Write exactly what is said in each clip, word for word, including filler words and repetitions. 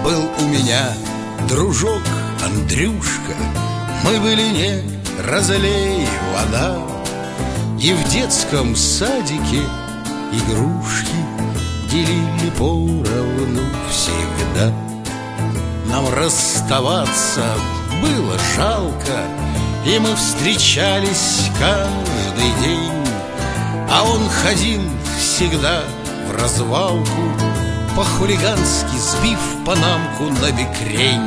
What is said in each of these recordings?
был у меня дружок Андрюшка. Мы были не разлей вода, и в детском садике игрушки делили поровну всегда. Нам расставаться было жалко, и мы встречались каждый день. А он ходил всегда в развалку, по-хулигански сбив панамку на бекрень.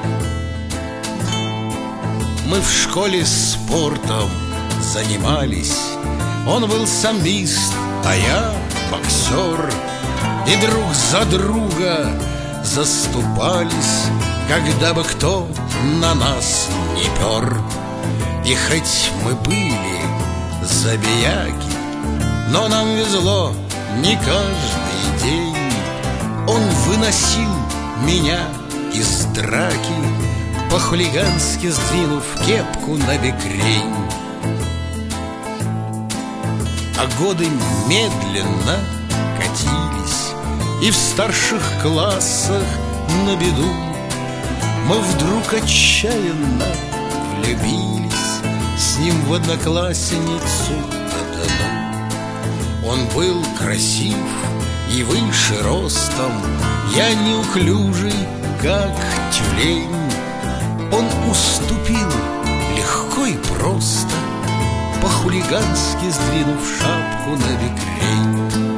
Мы в школе спортом занимались, он был самбист, а я боксер. И друг за друга заступались, когда бы кто на нас не пер. И хоть мы были забияки, но нам везло не каждый день. Он выносил меня из драки, по-хулигански сдвинув кепку на бекрень. А годы медленно катились, и в старших классах на беду мы вдруг отчаянно влюбились с ним в одноклассницу одну. Он был красив и выше ростом, я неуклюжий, как тюлень. Он уступил легко и просто, по-хулигански сдвинув шапку на бекрень.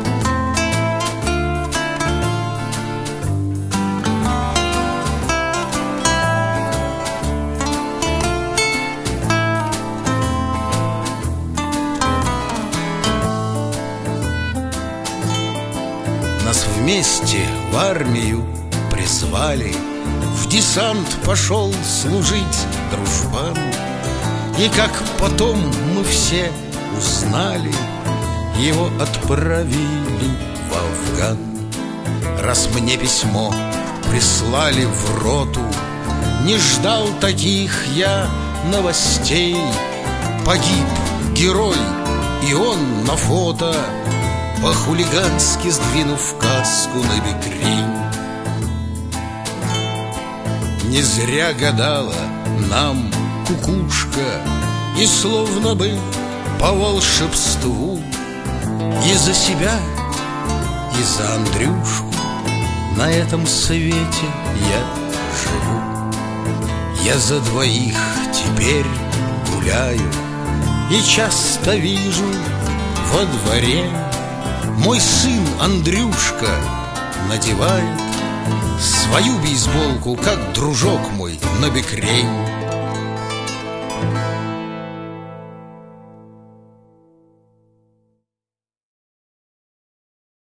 Нас вместе в армию призвали, в десант пошел служить дружбан. И как потом мы все узнали, его отправили в Афган. Раз мне письмо прислали в роту, не ждал таких я новостей. Погиб герой, и он на фото, по-хулигански сдвинув каску на бекрень. Не зря гадала нам кукушка, и словно бы по волшебству и за себя, и за Андрюшку на этом свете я живу. Я за двоих теперь гуляю, и часто вижу во дворе мой сын Андрюшка надевает свою бейсболку, как дружок мой, на бекрень.